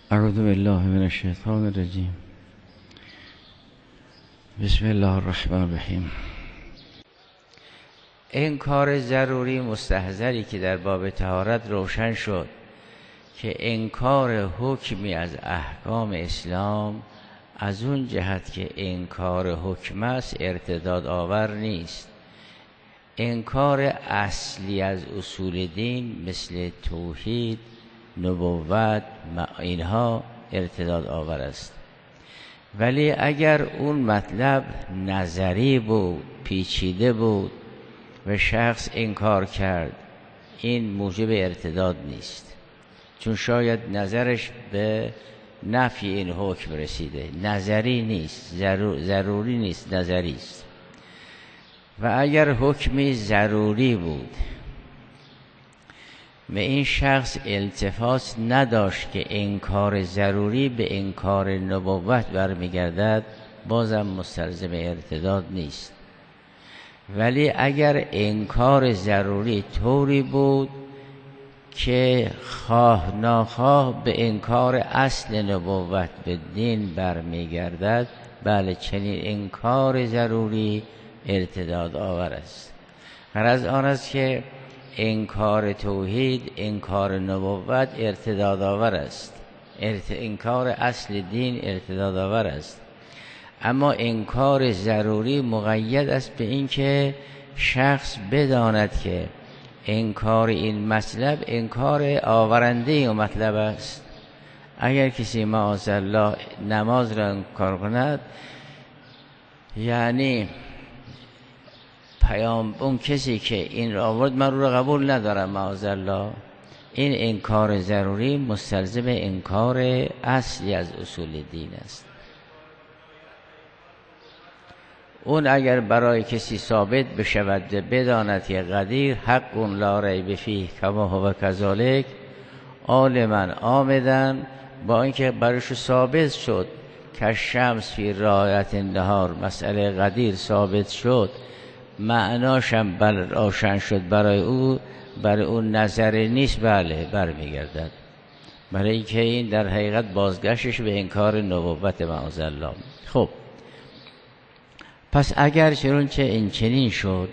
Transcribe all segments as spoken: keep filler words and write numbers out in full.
اعوذ بالله من الشیطان الرجیم. بسم الله الرحمن الرحیم. انکار ضروری مستحضری که در باب طهارت روشن شد که انکار حکمی از احکام اسلام از اون جهت که انکار حکم است ارتداد آور نیست. انکار اصلی از اصول دین مثل توحید، نبوت، اینها ارتداد آور است. ولی اگر اون مطلب نظری بود، پیچیده بود و شخص انکار کرد، این موجب ارتداد نیست، چون شاید نظرش به نفی این حکم رسیده. نظری نیست، ضرور، ضروری نیست، نظری است. و اگر حکمی ضروری بود و این شخص التفات نداشت که انکار ضروری به انکار نبوت برمیگردد، بازم مستلزم ارتداد نیست. ولی اگر انکار ضروری طوری بود که خواه ناخواه به انکار اصل نبوت به دین برمیگردد، بله چنین انکار ضروری ارتداد آور است. غرض آن است که انکار توحید، انکار نبوت ارتداد آور است، انکار اصل دین ارتداد آور است. اما انکار ضروری مقید است به این که شخص بداند که انکار این مطلب انکار آورنده این مطلب است. اگر کسی معاذالله نماز را انکار کند، یعنی پیام اون کسی که این را آورد من رو را قبول ندارم معاذالله، این انکار ضروری مستلزم انکار اصلی از اصول دین است. اون اگر برای کسی ثابت بشود و بداند که قدیر حق لا ریب فیه کما هو کذالک عالما عامدا، با اینکه برایش ثابت شد که شمس فی رایت النهار، مسئله قدیر ثابت شد، معناشم بل روشن شد برای او، برای اون نظر نیست، بله برمیگردد. برای اینکه این در حقیقت بازگشتش به انکار نبوت معاذالله. خب پس اگر چنانچه این چنین شد،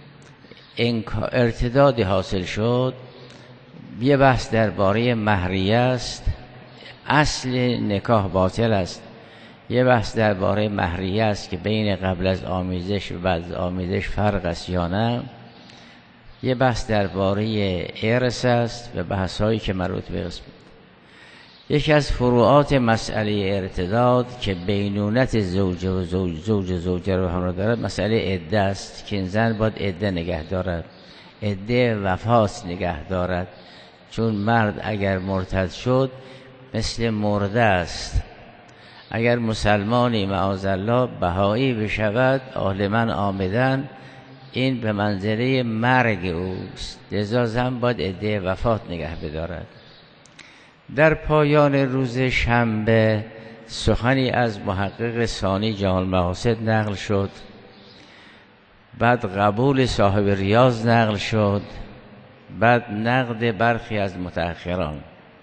ارتدادی حاصل شد، یه بحث درباره مهریه است، اصل نکاح باطل است. یه بحث درباره مهریه است که بین قبل از آمیزش و بعد از آمیزش فرق است یا نه. یه بحث درباره ارث است و بحث‌هایی که مربوط به قسم. یکی از فروعات مسئله ارتداد که بینونت زوج و زوج زوج زوجه رو همراه دارد، مسئله عده است که این زن باید عده نگه دارد، عده وفات نگه دارد. چون مرد اگر مرتد شد مثل مرده است. اگر مسلمانی معاذالله بهایی بشود عالما عامدن، این به منزله مرگ اوست، لذا زن باید عده وفات نگه بدارد. در پایان روز شنبه سخنی از محقق ثانی جامع المقاصد نقل شد، بعد قبول صاحب ریاض نقل شد، بعد نقد برخی از متأخران.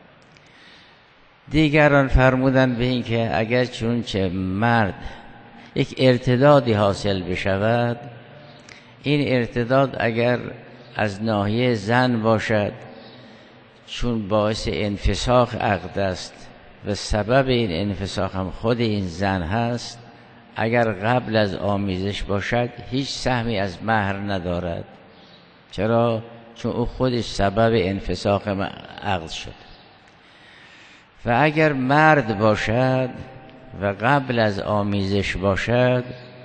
دیگران فرمودن به این که اگر چون چه مرد یک ارتدادی حاصل بشود، این ارتداد اگر از ناحیه زن باشد، چون باعث انفساخ عقد است و سبب این انفساخ هم خود این زن هست، اگر قبل از آمیزش باشد هیچ سهمی از مهر ندارد. چرا؟ چون او خودش سبب انفساخ عقد شد. و اگر مرد باشد و قبل از آمیزش باشد،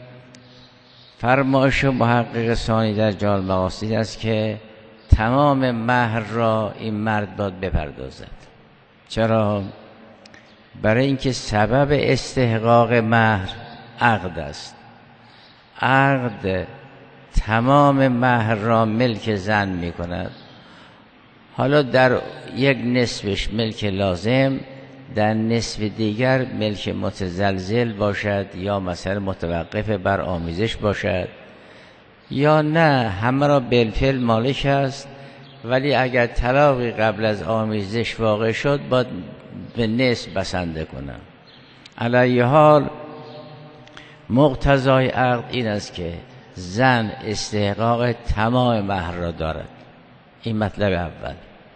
فرمایش محقق ثانی در جامع المقاصد است که تمام مهر را این مرد باید بپردازد. چرا؟ برای اینکه سبب استحقاق مهر عقد است. عقد تمام مهر را ملک زن می کند. حالا در یک نصفش ملک لازم، در نصف دیگر ملک متزلزل باشد، یا مثلا متوقف بر آمیزش باشد، یا نه همه را بالفعل مالک است، ولی اگر طلاقی قبل از آمیزش واقع شد باید به نصف بسنده کنم. علیه حال مقتضای عقد این است که زن استحقاق تمام مهر را دارد. این مطلب اول.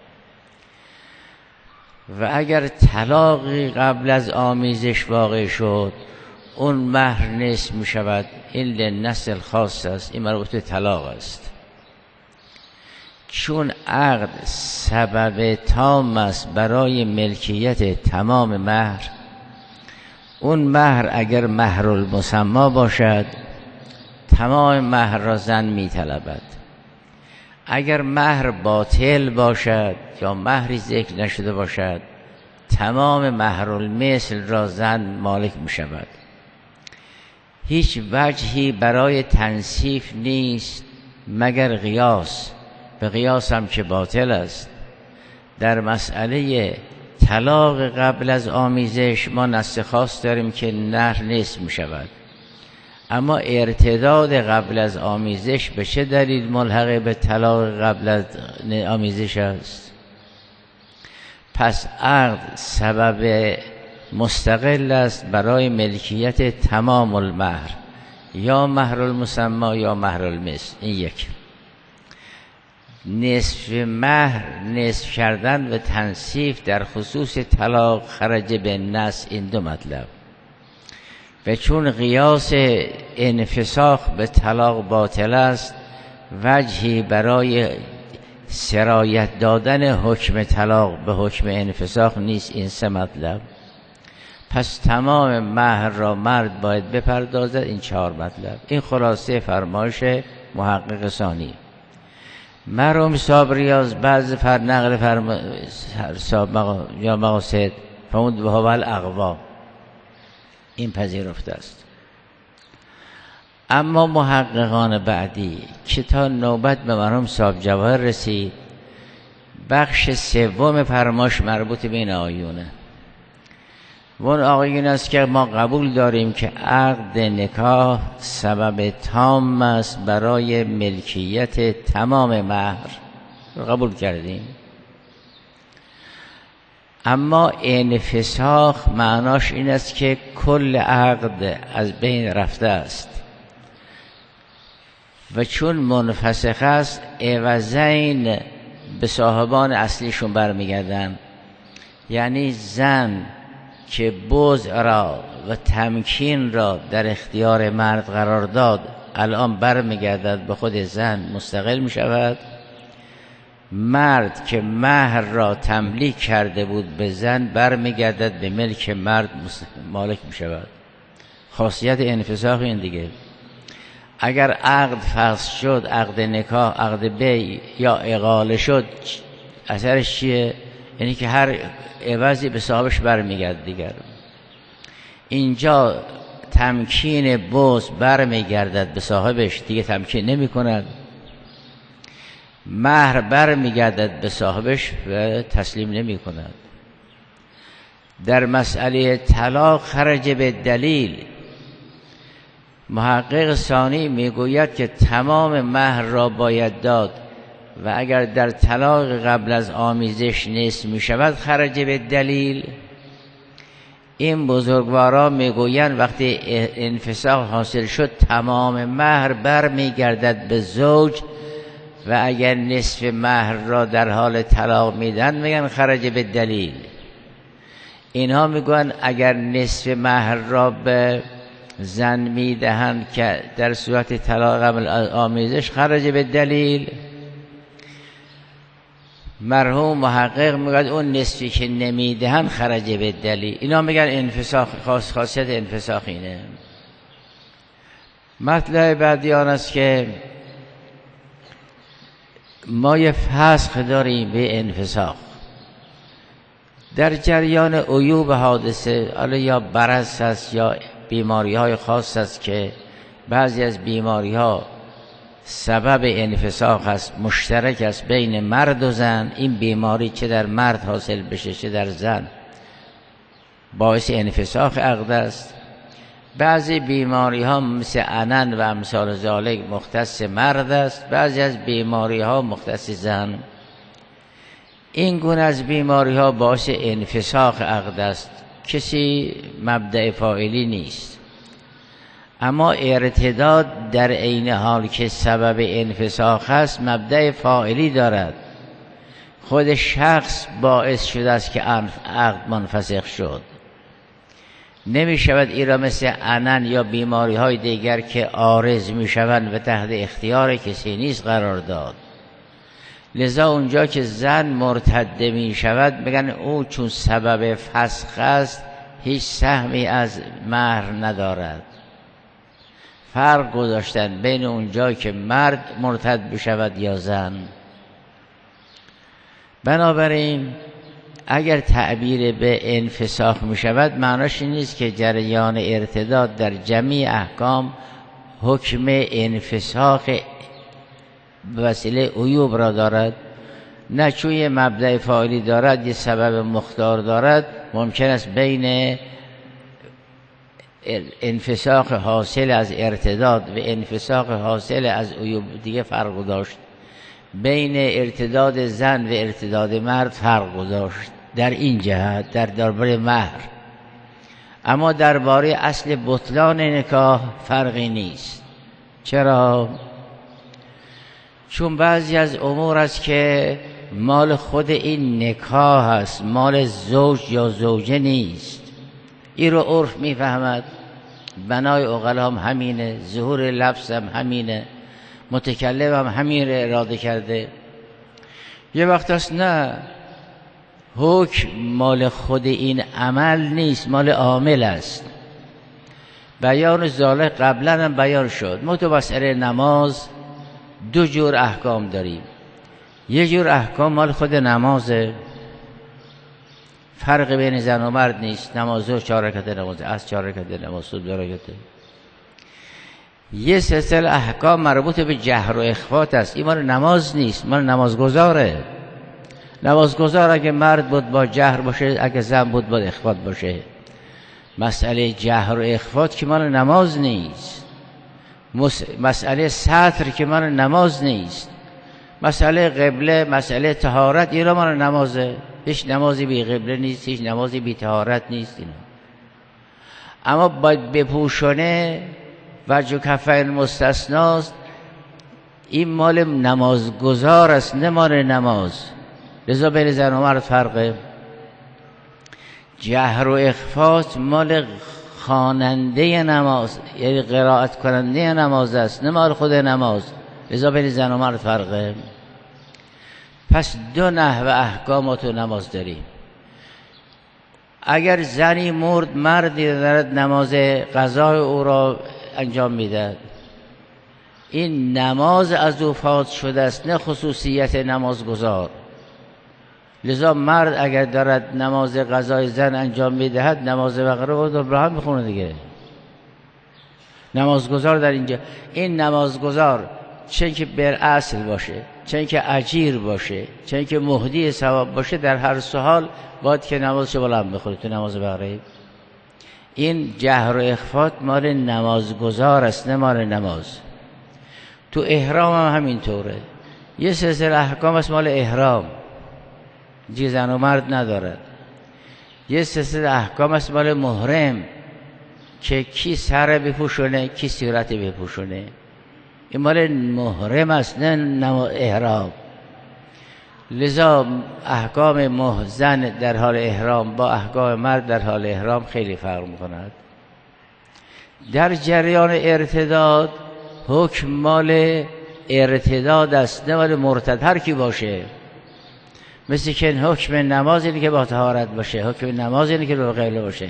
و اگر طلاقی قبل از آمیزش واقع شد اون مهر نصف می شود. این للنص الخاص است، این مربوط به طلاق است. چون عقد سبب تام است برای ملکیت تمام مهر، اون مهر اگر مهر المسما باشد تمام مهر را زن می طلبد. اگر مهر باطل باشد یا مهری ذکر نشده باشد تمام مهر المثل را زن مالک می شود. هیچ وجهی برای تنصیف نیست مگر قیاس، به قیاس هم که باطل است. در مسئله طلاق قبل از آمیزش ما نص خاص داریم که نهر نصف می شود، اما ارتداد قبل از آمیزش به چه دلیل ملحق به طلاق قبل از آمیزش است؟ پس عقد سبب مستقل است برای ملکیت تمام المهر، یا مهر المسما یا مهر المثل. این یک. نصف مهر نصف کردن و تنصیف در خصوص طلاق خرج به نص، این دو مطلب. و چون قیاس انفساخ به طلاق باطل است وجهی برای سرایت دادن حکم طلاق به حکم انفساخ نیست. این سه مطلب. پس تمام مهر را مرد باید بپردازد. این چهار مطلب. این خلاصه فرمایش محقق ثانی. مرحوم صاحب ریاض بعض فر نقل فرما صاحب یا مقاصد فرمود به هوال اقوا، این پذیرفته است. اما محققان بعدی که تا نوبت به مرحوم صاحب جواهر رسید، بخش سوم فرماش مربوط به این آیونه. و اون آیون است که ما قبول داریم که عقد نکاح سبب تام است برای ملکیت تمام مهر، رو قبول کردیم. اما انفساخ معناش این است که کل عقد از بین رفته است و چون منفسخ است عوضین به صاحبان اصلیشون برمیگردن. یعنی زن که بضع را و تمکین را در اختیار مرد قرار داد الان برمیگردد به خود زن، مستقل می شود. مرد که مهر را تملیک کرده بود به زن برمیگردد به ملک مرد، مالک می شود. خاصیت انفساخ این دیگه. اگر عقد فسخ شد، عقد نکاح، عقد بیع یا اقاله شد، اثرش چیه؟ یعنی که هر عوضی به صاحبش برمیگرد دیگر. اینجا تمکین بوز برمیگردد به صاحبش، دیگه تمکین نمی کند. مهر برمیگردد به صاحبش و تسلیم نمی کند. در مسئله طلاق خرج به دلیل، محقق ثانی میگوید که تمام مهر را باید داد و اگر در طلاق قبل از آمیزش نصف می شود خرج به دلیل. این بزرگوارا میگویند وقتی انفساخ حاصل شد تمام مهر بر میگردد به زوج و اگر نصف مهر را در حال طلاق میدن میگن خرج به دلیل. اینها میگویند اگر نصف مهر را به زن میدهند که در صورت طلاق قبل از آمیزش خرج به دلیل. مرحوم محقق میگه اون نصفی که نمیدهن خرج به دلیل. اینا میگن انفساخ، خاص خاصیت انفساخ اینه. مطلب بعدی آن است که ما یه فسخ داریم به انفساخ در جریان عیوب حادثه، حالا یا برص است یا بیماری های خاص است که بعضی از بیماری ها سبب انفساخ است، مشترک است بین مرد و زن. این بیماری چه در مرد حاصل بشه چه در زن باعث انفساخ عقد است. بعضی بیماری ها مثل عنن و امثال ذالک مختص مرد است، بعضی از بیماری ها مختص زن. این گونه از بیماری ها باعث انفساخ عقد است، کسی مبدأ فاعلی نیست. اما ارتداد در عین حال که سبب انفساخ است مبدأ فاعلی دارد. خود شخص باعث شده است که عقد منفسخ شد. نمی شود این را مثل عنن یا بیماری های دیگر که عارض می شوند و تحت اختیار کسی نیست قرار داد. لذا اونجا که زن مرتد می شود بگن او چون سبب فسخ است هیچ سهمی از مهر ندارد. فرق گذاشتن بین اونجا که مرد مرتد بشود یا زن. بنابراین اگر تعبیر به انفساخ می شود معناش این نیست که جریان ارتداد در جمیع احکام حکم انفساخ به وسیله عیوب را دارد. نه چون یه مبدأ فاعلی دارد، یه سبب مختار دارد، ممکن است بین انفساخ حاصل از ارتداد و انفساخ حاصل از عیوب دیگه فرق داشت. بین ارتداد زن و ارتداد مرد فرق گذاشت در این جهت در درباره مهر. اما درباره اصل بطلان نکاح فرقی نیست. چرا؟ چون بعضی از امور است که مال خود این نکاح است، مال زوج یا زوجه نیست. این رو عرف میفهمد، بنای عقلا هم همینه، ظهور لفظ هم همینه، متکلم هم همین رو اراده کرده. یه وقت است نه، حکم مال خود این عمل نیست، مال عامل است. بیان ذالک قبلا هم بیان شد. ما تو مسئله نماز دو جور احکام داریم. یه جور احکام مال خود نمازه، فرق بین زن و مرد نیست، نماز و چهار رکعت نماز، از چهار رکعت نماز، صبح دو رکعت. یه سلسله احکام مربوط به جهر و اخفات است، این مال نماز نیست، مال نمازگزاره. نمازگزار اگه مرد بود با جهر باشه، اگه زن بود با اخفات باشه. مسئله جهر و اخفات که مال نماز نیست. مسئله ستر که مال نماز نیست. مسئله قبله، مسئله طهارت، اینا مال نمازه. هیچ نمازی بی قبله نیست، هیچ نمازی بی طهارت نیست اینا. اما باید بپوشونه وجه کفین مستثناست، این مال نمازگزار است نه مال نماز. لذا بین زن و مرد فرقه. جهر و اخفات مال خواننده نماز، یعنی قرائت کننده نماز است نه مال خود نماز. لذا بین زن و مرد فرقه. پس دو نحو احکامات و نماز داریم. اگر زنی مرد، مردی دارد نماز قضای او را انجام میدهد، این نماز از او فوت شده است نه خصوصیت نمازگزار. لذا مرد اگر دارد نماز قضای زن انجام میدهد، نماز مغرب رو به هم بخونه دیگه. نمازگزار در اینجا، این نمازگزار چه که بر اصل باشه، چه که اجیر باشه، چه که مهدی ثواب باشه، در هر سه حال باید که نمازشو بلند بخوره تو نماز مغرب. این جهر و اخفات مال نمازگزار است نه مال نماز. تو احرام هم همینطوره. یه سلسله احکام است مال احرام، جز زن و مرد ندارد. یه سلسله احکام است مال محرم که کی سر بپوشونه کی صورت بپوشونه، این مال محرم است نه احرام. لذا احکام محزن در حال احرام با احکام مرد در حال احرام خیلی فرق می‌کند. در جریان ارتداد حکم مال ارتداد است نه مال مرتد، هر کی باشه. مثل که حکم نماز اینه که با طهارت باشه، حکم نماز اینه که با قبله باشه.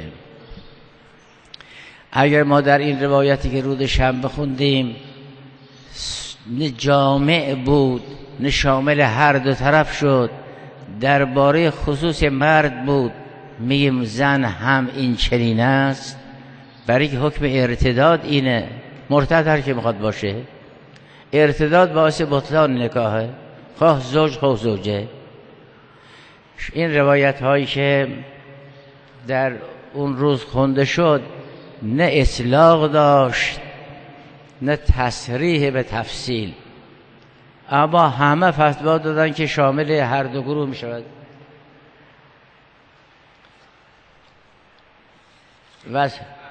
اگر ما در این روایتی که رود شنبه خوندیم نه جامع بود نه شامل هر دو طرف شد، درباره خصوص مرد بود، میگیم زن هم این چنین است، برای که حکم ارتداد اینه. مرتد هر که میخواد باشه، ارتداد باعث بطلان نکاحه، خواه زوج خواه زوجه. این روایت هایی که در اون روز خونده شد نه اطلاق داشت نه تصریح به تفصیل. اما همه فتوا دادن که شامل هر دو گروه می شود. و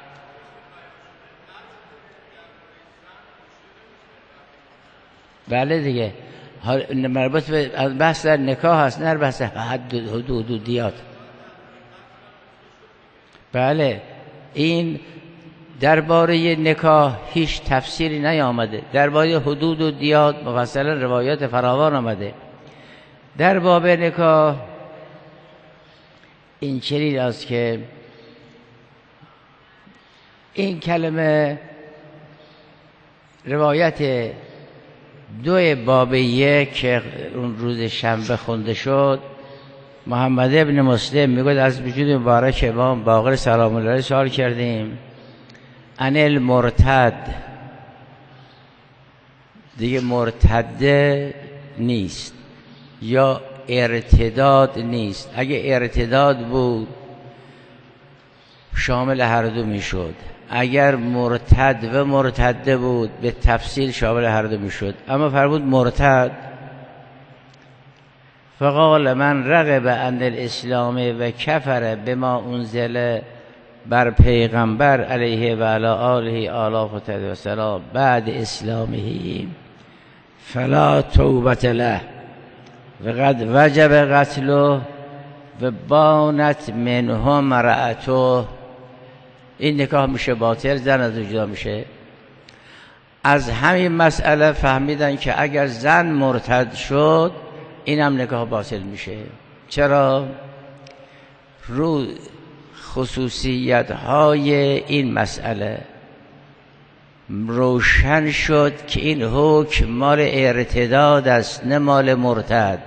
بله دیگه، مربوط به بحث در نکاح هست، نه بحث حد حدودیات. بله، این درباره نکاح هیچ تفسیری نیامده، درباره حدود و دیات مفصلا روایات فراوان آمده. در باب نکاح این چنین است که این کلمه روایت دو باب یک که اون روز شنبه خونده شد، محمد ابن مسلم میگوید از وجود مبارک امام باقر سلام الله علیه سوال کردیم ان المرتد، دیگه مرتد نیست یا ارتداد نیست. اگه ارتداد بود شامل هر دو میشد، اگر مرتد و مرتده بود به تفصیل شامل هر دو میشد. اما فرمود مرتد، فقال من رغب عن الاسلام و کفر بما انزل بر پیغمبر علیه و علی آله آلاف و سلام بعد اسلامه فلا توبة له و قد وجب قتله و بانت منه مرأته. این نکاح میشه باطل، زن از جدا میشه. از همین مسئله فهمیدن که اگر زن مرتد شد این هم نکاح باطل میشه. چرا؟ رو خصوصیت های این مسئله روشن شد که این حکم مال ارتداد است نه مال مرتد.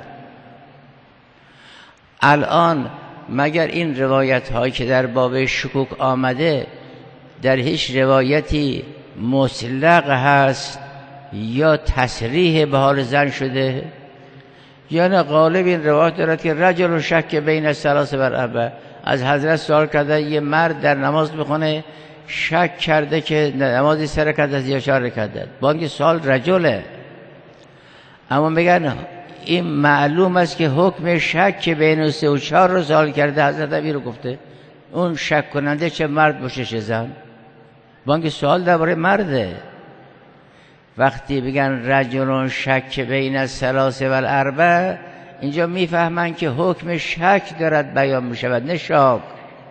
الان مگر این روایت هایی که در باب شکوک آمده در هیچ روایتی مطلق هست یا تصریح به حال زن شده؟ یعنی غالب این روایت دارد که رجل شک بین الثلاث و الاربع. از حضرت سوال کرده یه مرد در نماز میخونه شک کرده که نمازی سه رکعت است یا چهار رکعت است، با اینکه سوال رجله. اما میگن این معلوم است که حکم شک بین سه و چهار رو سوال کرده، حضرت امیر رو گفته. اون شک کننده چه مرد باشه چه زن، با اینکه سوال درباره مرده. وقتی بگن رجل شک بین الثلاث و الاربع، اینجا میفهمن که حکم شک دارد بیان میشود نه شاک.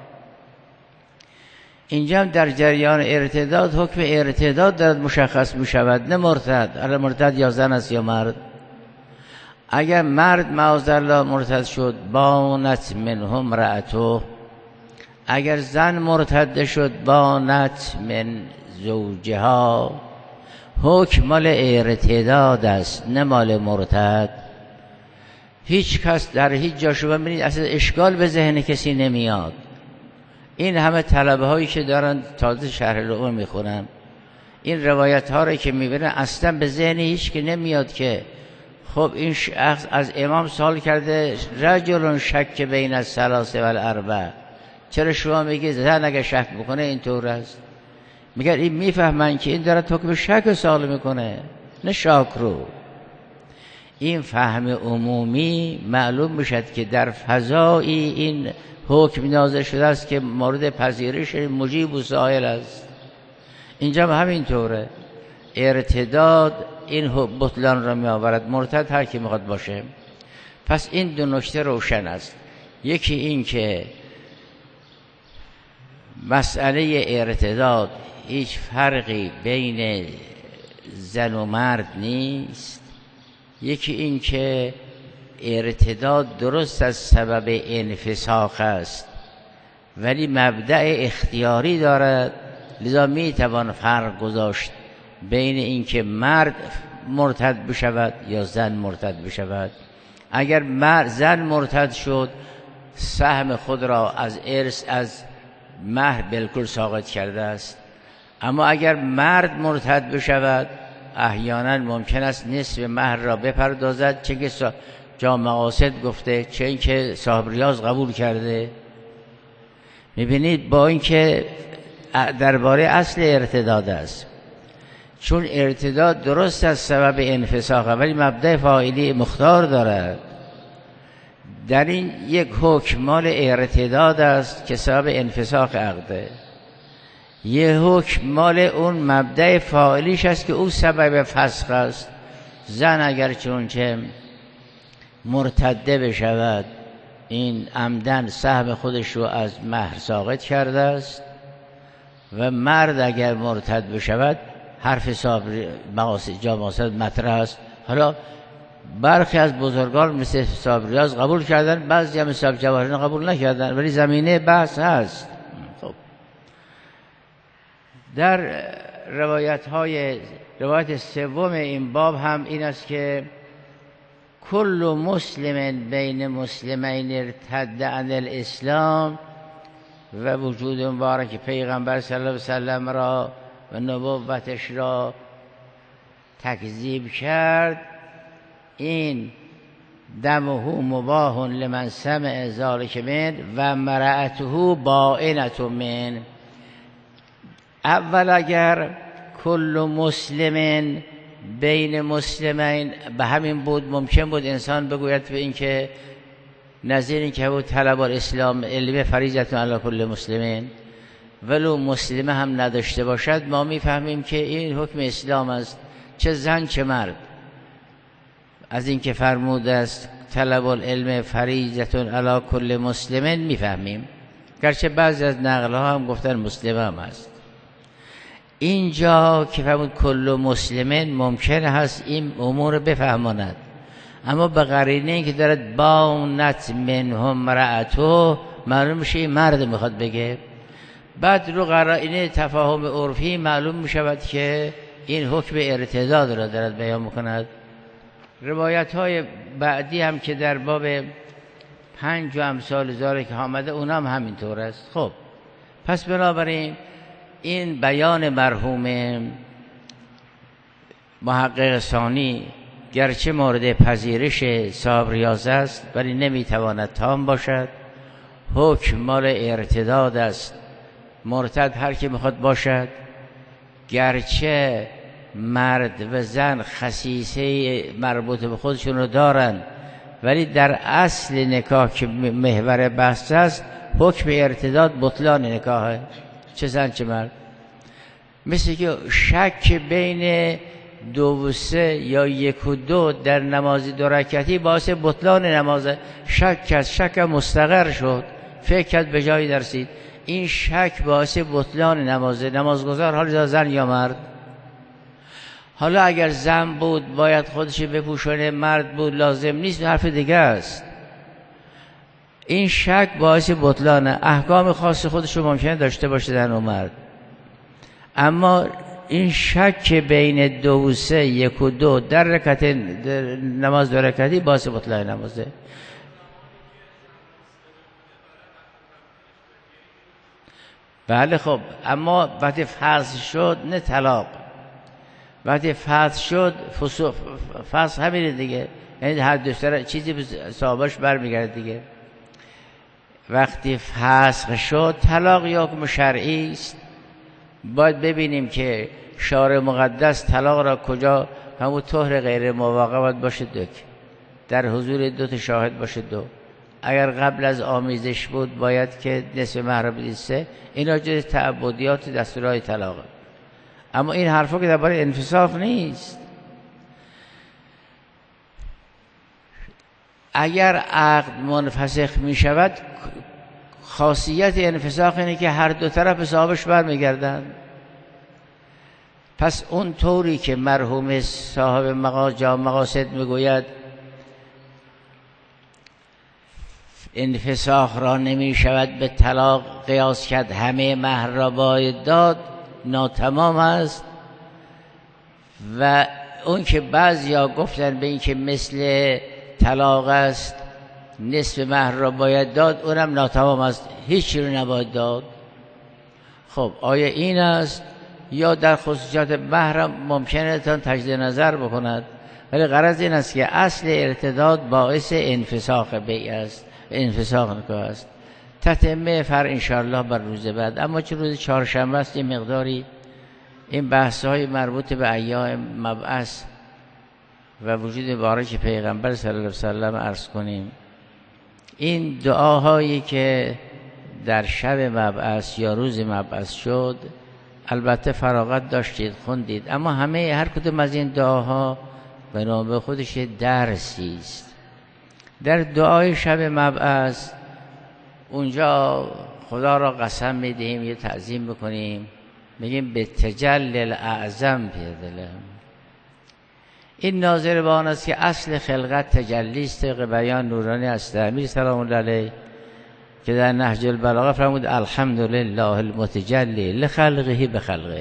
اینجا هم در جریان ارتداد حکم ارتداد دارد مشخص میشود نه مرتد. الان مرتد یا زن است یا مرد. اگر مرد معاذالله مرتد شد بانت منه امرأته، اگر زن مرتد شد بانت من زوجها. حکم مال ارتداد است نه مال مرتد. هیچ کس در هیچ جا شما ببینید اصلا اشکال به ذهن کسی نمیاد. این همه طلبه هایی که دارن تازه شرح لغو میخونن این روایت ها رو که میبینن اصلا به ذهن هیچ که نمیاد که خب این شخص از امام سوال کرده رجل شک بین الثلاث و الاربع، چرا شما میگید زن اگه شک بکنه اینطور است؟ میگن این میفهمن که این داره حکم شک سوال میکنه نه شاک رو. این فهم عمومی معلوم میشد که در فضایی این حکم نازل شده است که مورد پذیرش مجیب و سائل است. اینجا هم همینطوره. ارتداد این بطلان را می آورد، مرتد هر کی میخواد باشه. پس این دو نکته روشن است. یکی این که مسئله ارتداد هیچ فرقی بین زن و مرد نیست. یکی این که ارتداد درست از سبب انفساخ است ولی مبدأ اختیاری دارد، لذا می توان فرق گذاشت بین این که مرد مرتد بشود یا زن مرتد بشود. اگر مرد زن مرتد شد سهم خود را از ارث از مهر بالکل ساقط کرده است. اما اگر مرد مرتد بشود احیانا ممکن است نصف مهر را بپردازد، چه که جا مقاصد گفته چه این که صاحب ریاض قبول کرده. میبینید با اینکه درباره اصل ارتداد است چون ارتداد درست از سبب انفساخ، ولی مبدأ فاعلی مختار دارد. در این یک حکم مال ارتداد است که سبب انفساخ عقده، یه حکم مال اون مبدأ فاعلیش است که او سبب فسخ است. زن اگر چونچه مرتده بشود، این عمدن سهم خودش رو از مهر ساقط کرده است، و مرد اگر مرتد بشود حرف صابری جامعات مطرح است. حالا برخی از بزرگان مثل صابریاز قبول کردن، بعضی هم مثل جواهریان قبول نکردن، ولی زمینه بحث هست. خب در روایت های روایت سوم این باب هم این است که کل مسلم بین مسلمین ارتد عن الاسلام و وجود مبارک پیغمبر صلی الله علیه وسلم را و نبوتش را تکذیب کرد، این دمه مباح لمن سمع ذلک من و مرأته بائنة من. اول اگر کل مسلمین بین مسلمین به همین بود، ممکن بود انسان بگوید به این که نظیر این که بود طلب الاسلام علم فریضة علی کل مسلمین، ولو مسلمه هم نداشته باشد ما میفهمیم که این حکم اسلام است، چه زن چه مرد. از این که فرموده است طلب العلم فریضة علی کل مسلمین میفهمیم، گرچه بعضی از نقل‌ها هم گفتن مسلمه هم است. اینجا که فرمود کل مسلمین ممکن هست این امور بفهماند، اما به قرینه این که دارد بانت منهم مرأته، معلوم میشه این مرد میخواد بگه. بعد رو قرینه تفاهم عرفی معلوم میشود که این حکم ارتداد را دارد بیان میکند. روایت های بعدی هم که در باب پنج و امثال ذالک آمده اونا هم همینطور است. خب پس بنابراین این بیان مرحوم محقق ثانی گرچه مورد پذیرش صاحب ریاض است ولی نمیتواند تام باشد. حکم مال ارتداد است، مرتد هر که میخواد باشد، گرچه مرد و زن خصیصه مربوط به خودشون رو دارن، ولی در اصل نکاح که محور بحث است حکم ارتداد بطلان نکاحه، چه زن چه مرد. مثل که شک بین دو و سه یا یک و دو در نماز دو رکعتی باعث بطلان نمازه. شک از شک مستقر شد، فکر به جایی درسید، این شک باعث بطلان نمازه. نمازگزار حالا زن یا مرد. حالا اگر زن بود باید خودش بپوشونه، مرد بود لازم نیست، حرف دیگه است. این شک باعث بطلانه. احکام خاص خودش رو ممکنه داشته باشه زن و مرد، اما این شک بین دو و سه یک و دو در رکعت نماز دو رکعتی باعث بطلان نمازه. بله خب، اما وقتی فسخ شد نه طلاق، وقتی فسخ شد فسخ همینه دیگه، یعنی هر دوستر چیزی به صاحبش برمیگرده دیگه. وقتی فسخ شد طلاق یا حکم شرعی است. باید ببینیم که شارع مقدس طلاق را کجا، همون طهر غیر مواقع باید باشه دو، در حضور دو تا شاهد باشه دو. اگر قبل از آمیزش بود باید که نصف مهر بدید سه. اینا جز تعبدیات دستورهای طلاقه. اما این حرفا که درباره انفساخ نیست. اگر عقد منفسخ می شود خاصیت انفساخ اینه که هر دو طرف به صاحبش برمیگردن. پس اون طوری که مرحوم صاحب مقاصد میگوید انفساخ را نمی شود به طلاق قیاس کرد، همه مهر را باید داد، ناتمام است. و اون که بعضیا گفتن به این که مثل طلاق است، نصف مهر را باید داد، اونم ناتمام است، هیچ رو نباید داد. خب آیا این است یا در خصوصیات مهر ممکنه تان تجدید نظر بکند، ولی غرض این است که اصل ارتداد باعث انفساخ بیع است، انفساخ نکاح است. تتمه فر انشاءالله بر روز بعد. اما چه روز چهارشنبه است یه مقداری این بحث های مربوط به ایام مبعث و وجود بارک پیغمبر صلی الله علیه وسلم عرض کنیم. این دعاهایی که در شب مبعث یا روز مبعث شد، البته فراغت داشتید خوندید، اما همه هر کدوم از این دعاها به نام خودش درسی است. در دعای شب مبعث اونجا خدا را قسم میدهیم، یه تعظیم بکنیم، میگیم به تجلی الاعظم پیدلم. این ناظر به آن است که اصل خلقت تجلی است. طبق بیان نورانی است امیر سلام الله علیه که در نهج البلاغه فرمود الحمدلله المتجلی لخلقه بخلقه.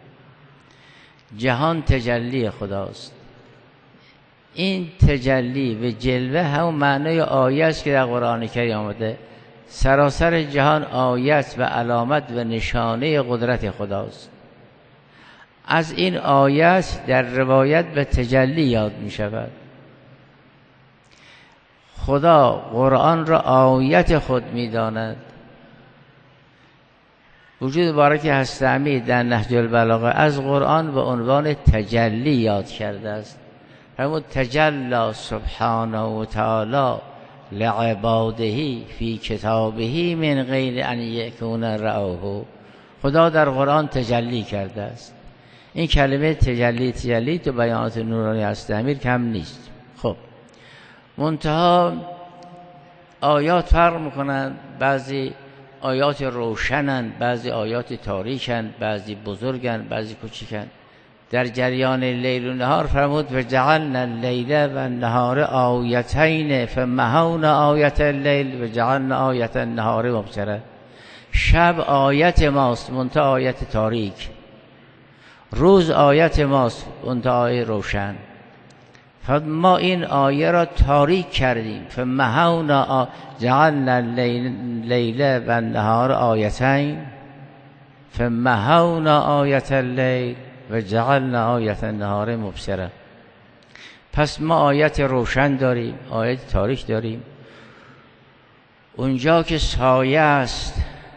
جهان تجلی خداست. این تجلی و جلوه هم معنای آیه است که در قرآن کریم آمده. سراسر جهان آیت و علامت و نشانه قدرت خداست. از این آیت در روایت به تجلی یاد می شود. خدا قرآن را آیت خود می داند. وجود بارک هست امیر در نهج البلاغه از قرآن به عنوان تجلی یاد کرده است. همون تجلی سبحانه و تعالی لعباده فی کتابه من غیر ان یکون رأوه. خدا در قرآن تجلی کرده است. این کلمه تجلی تجلی تو بیانات نورانی هست امیر کم نیست. خب منتها آیات فرق میکنن، بعضی آیات روشنن، بعضی آیات تاریکن، بعضی بزرگن، بعضی کوچیکن. در جریان لیل و نهار فرمود و جعلنا اللیل و النهار آیتین فمحونا آیت اللیل و جعلنا آیت النهار مبصرا. شب آیت ماست منتها آیت تاریک، روز آیت ماست منتها آیت روشن. ما این آیه را تاریک کردیم. فمحونا جعلنا اللیل و النهار آیتین فمحونا آیت اللیل و جعلنا آیت النهار مبصرا. پس ما آیت روشن داریم، آیت تاریک داریم. اونجا که سایه است،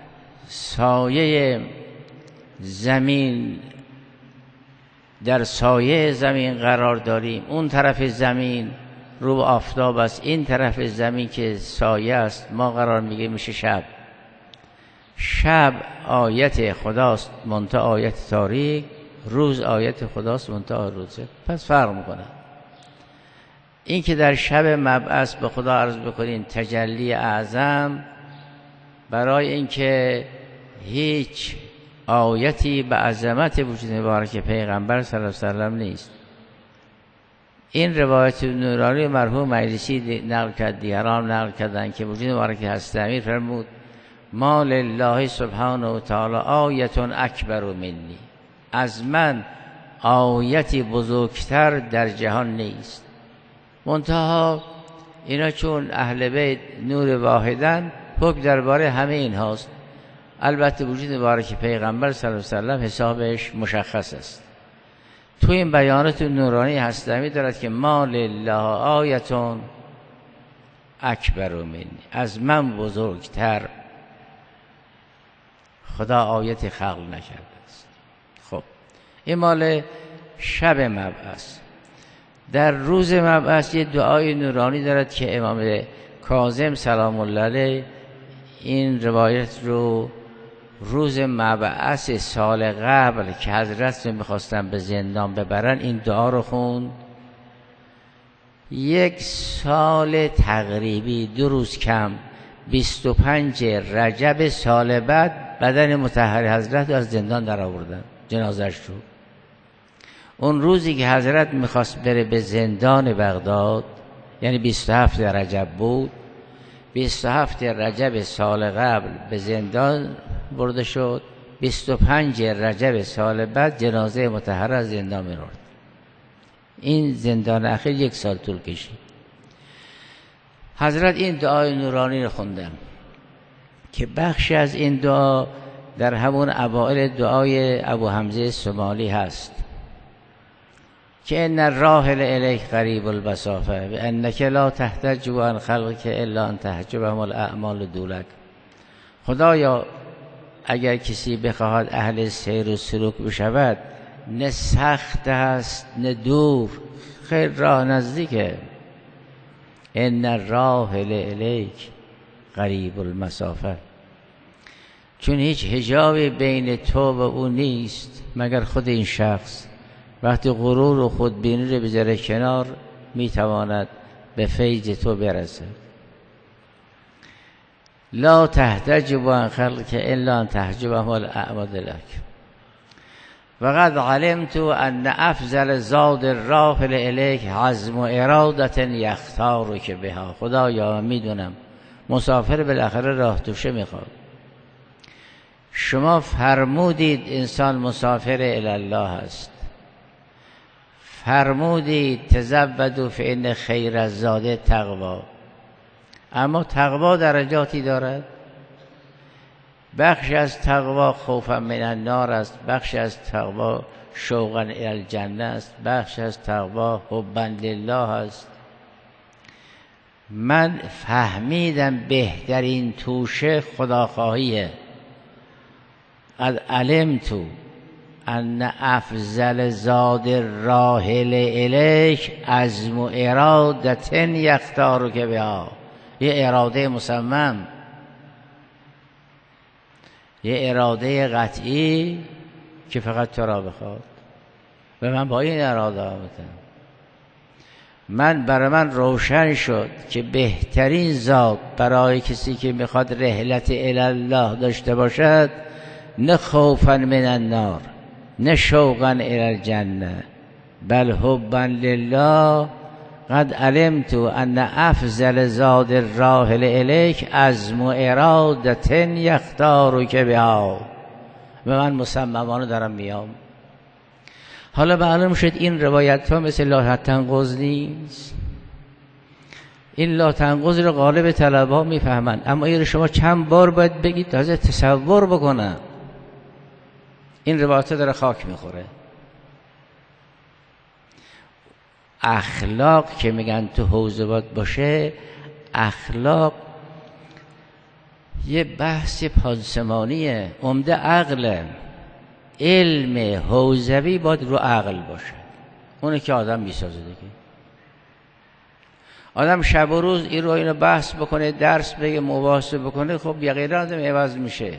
سایه زمین، در سایه زمین قرار داریم. اون طرف زمین رو به آفتاب است، این طرف زمین که سایه است ما قرار میگه میشه شب. شب آیت خداست منتها آیت تاریک، روز آیت خداست منتها روزه. پس فرق میکنه. این که در شب مبعث به خدا عرض بکنین تجلی اعظم، برای اینکه هیچ آیتی به عظمت وجود مبارک پیغمبر صلی الله علیه وسلم نیست. این روایت نورانی مرحوم مجلسی نقل کرد، دیگران نقل کردن که وجود مبارک هست امیر فرمود ما لله سبحانه و تعالی آیت اکبر منی. از من آیتی بزرگتر در جهان نیست. منتها اینا چون اهل بیت نور واحدن، حکم درباره همه این هاست. البته وجود مبارک پیغمبر صلی الله علیه وسلم حسابش مشخص است. تو این بیانات نورانی هستمی دارد که ما لله آیتون اکبر منی. از من بزرگتر خدا آیت خلق نکرده است. خب این مال شب مبعث. در روز مبعث یه دعای نورانی دارد که امام کاظم سلام الله علیه این روایت رو روز مبعث سال قبل که حضرت رو میخواستن به زندان ببرن این دعا رو خوند. یک سال تقریبی دو روز کم بیست و پنج رجب سال بعد بدن مطهر حضرت رو از زندان در آوردن، جنازش رو. اون روزی که حضرت میخواست بره به زندان بغداد یعنی بیست و هفت رجب بود. بیست و هفت رجب سال قبل به زندان برده شد. بیست و پنج رجب سال بعد جنازه مطهر از زندان میرد. این زندان اخیر یک سال طول کشید. حضرت این دعای نورانی رو خوندن که بخشی از این دعا در همون اوائل دعای ابو حمزه سمالی هست که ان الراحل الیک قریب البسافه و انک لا تحتج عن خلقک الا ان تحجبهم الاعمال دولک. خدایا اگر کسی بخواهد اهل سیر و سلوک بشود، نه سخت است نه دور، خیلی راه نزدیکه. ان الراحل الیک قریب المسافه، چون هیچ حجابی بین تو و او نیست مگر خود این شخص. وقتی غرور و خودبینی رو بذاره کنار، میتواند به فیض تو برسه. لا تحتجب عن خلقك الا ان تحجبهم الاعمد لك. وقد علمت ان افضل زاد الراحل الیک عزم و ارادت یختارک بها. خدایا میدونم مسافر بالاخره راه توشه میخواد. شما فرمودید انسان مسافر الی الله است، فرمودید تزودوا فان خیر الزاد تقوا. اما تقوا درجاتی دارد. بخشی از تقوا خوفا من النار است، بخشی از تقوا شوقا الی الجنه است، بخشی از تقوا حبا لله است. من فهمیدم بهترین توشه خداخواهیه. قد علمت ان افضل زاد الراحل الیک عزم و ارادت یختارک بها. یه اراده مصمم، یه اراده قطعی که فقط تو را بخواد. و من با این اراده آمدم. من برای من روشن شد که بهترین زاد برای کسی که میخواد رحلت الی الله داشته باشد، نه خوفا من النار، نه شوقا الی الجنه، بل حبا لله. قد علمت ان افضل زاد الراحل الیک عزم و ارادت یختارک بها. و من مصممانه دارم میام. حالا معلوم شد این روایت ها مثل لا تنقض نیست. این لا تنقض رو غالب طلبه ها میفهمند، اما این رو شما چند بار باید بگید تازه تصور بکنن. این روایت ها داره خاک میخوره. اخلاق که میگن تو حوزه باید باشه، اخلاق یه بحث پانسمانیه، عمده عقله. علم حوزوی باید رو عقل باشه. اونه که آدم میسازه دیگه. آدم شب و روز این رو اینو بحث بکنه، درس بگه، مباحثه بکنه، خب یقینا آدم عوض میشه.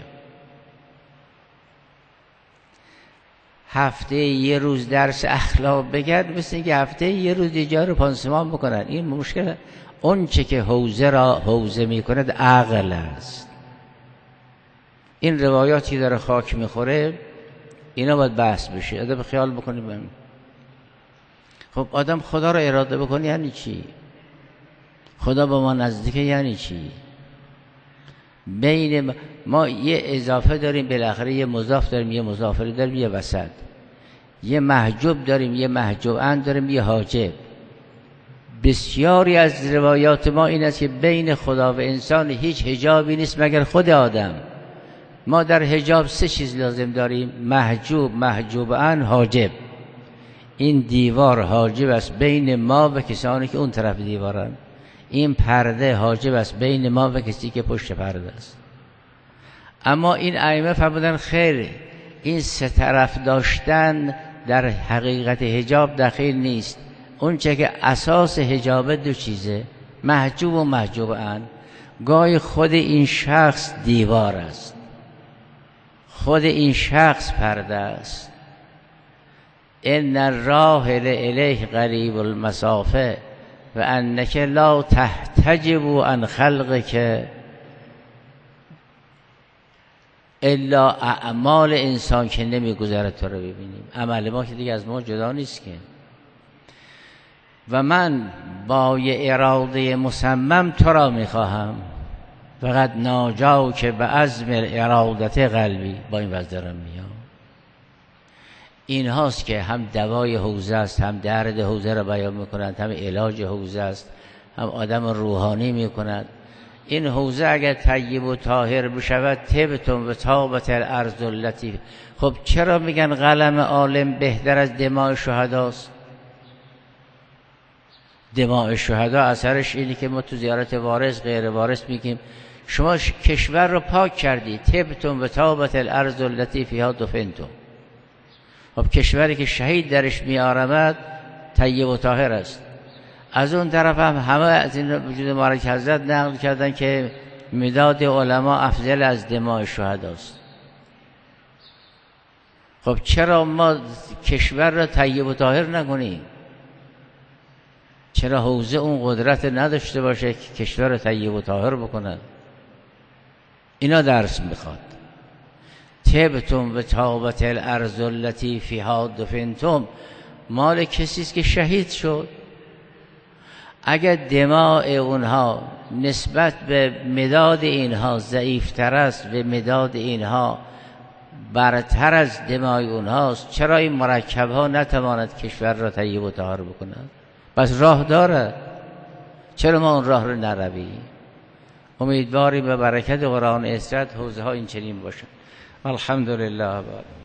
هفته یه روز درس اخلاق بگرد مثل اینکه هفته یه روز دیگه رو پانسمان بکنن. این مشکل. اون چه که حوزه را حوزه میکند عقل است. این روایاتی داره خاک میخوره، اینا باید بحث بشه. آدم خیال بکنیم. خب آدم خدا را اراده بکنه یعنی چی؟ خدا با ما نزدیکه یعنی چی؟ بین ما یه اضافه داریم، بالاخره یه مضاف داریم، یه مضافه داریم، یه وسط. یه محجوب داریم، یه محجوبن داریم، یه حاجب. بسیاری از روایات ما این است که بین خدا و انسان هیچ حجابی نیست مگر خود آدم. ما در حجاب سه چیز لازم داریم: محجوب، محجوبن، حاجب. این دیوار حاجب است بین ما و کسانی که اون طرف دیوارن. این پرده حاجب است بین ما و کسی که پشت پرده است. اما این ائمه فرمودن خیر، این سه طرف داشتن در حقیقت حجاب دخیل نیست. اون چه که اساس حجاب دو چیزه: محجوب و محجوبن. گاهی خود این شخص دیوار است، خود این شخص پرده است. ان الراحل الیه قریب المسافه و انک لا تحتجب عن خلقک الا اعمال انسان که نمیگذره تو رو ببینیم. عمل ما که دیگه از ما جدا نیست که. و من با یه اراده مصمم تو را میخواهم. فقط ناجاو که به عزم ارادت قلبی. با این وضع دارم میام. این هاست که هم دوای حوزه است، هم درد حوزه را بیان میکنند، هم علاج حوزه است، هم آدم روحانی میکند. این حوزه اگر طیب و طاهر بشود طبتم و طابت الارض اللطیف. خب چرا میگن قلم عالم بهتر از دماء شهداست؟ دماء شهدا اثرش اینه که ما تو زیارت وارث غیر وارث میگیم شما کشور رو پاک کردی، طبتم و طابت الارض التي فیها دفنتم. خب کشوری که شهید درش می‌آرمد طیب و طاهر است. از اون طرف هم همه از این وجود مبارک حضرت نقل کردن که مداد علما افضل از دماء شهداست. خب چرا ما کشور را طیب و طاهر نکنیم؟ چرا حوزه اون قدرت نداشته باشه که کشور را طیب و طاهر بکنه؟ اینا درس میخواد. طبتم و طابت الارض التي فیها دفنتم مال کسی است که شهید شد. اگر دماء اونها نسبت به مداد اینها ضعیفتر است و مداد اینها برتر از دماء اونهاست، چرا این مرکب ها نتواند کشور را طیب و طاهر بکند؟ بس راه داره، چرا ما اون راه رو نرویم؟ امیدواریم به برکت قرآن عزت حوزه ها این چنین باشه. الحمدلله.